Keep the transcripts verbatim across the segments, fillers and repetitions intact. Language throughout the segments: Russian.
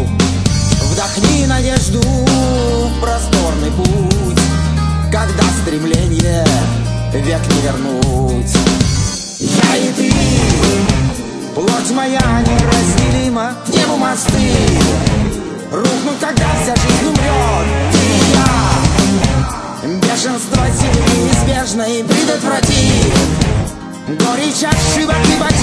Вдохни надежду в просторный путь, когда стремление век не вернуть. Я и ты, плоть моя неразделима, к небу мосты рухнут, когда вся жизнь умрет. Ты и я, бешенство силы неизбежно и предотвратит горечь ошибок и потерь.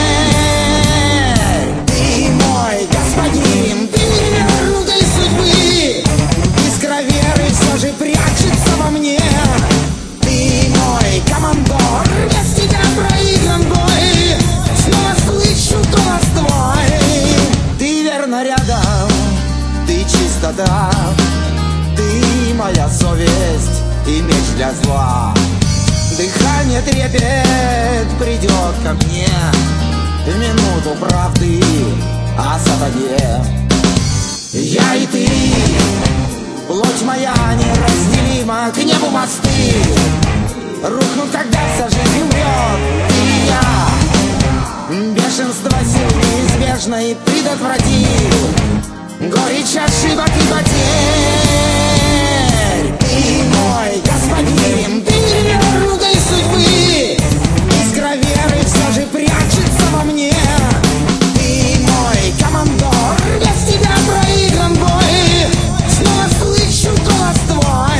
Ты мой господин, ты невернутой судьбы, искра веры все же прячется во мне. Ты мой командор, без тебя проигран бой, снова слышу голос твой. Ты верно рядом, ты чистота, ты моя совесть и меч для зла. Дыхание трепет придет ко мне в минуту правды о сатане. Я и ты, плоть моя неразделима, к небу мосты рухнут, когда вся жизнь умрет. Ты и я, бешенство сил неизбежно и предотвратит горечь ошибок и потерь. Ты мой господин, ты невернутой судьбы, искра веры все же прячется во мне. Ты мой командор, без тебя проигран бой, снова слышу голос твой.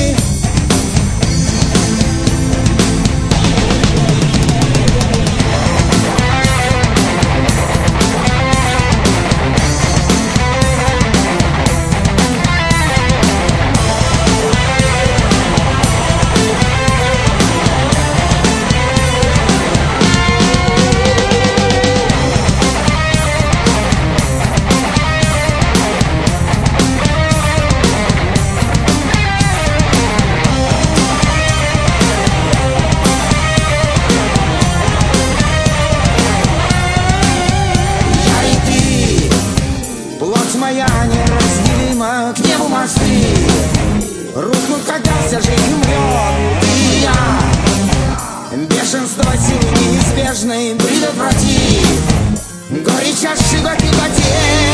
Моя неразделима, к небу мосты рухнут, когда вся жизнь умрет. Ты и я, бешенство сил неизбежно и предотвратит горечь ошибок и потерь.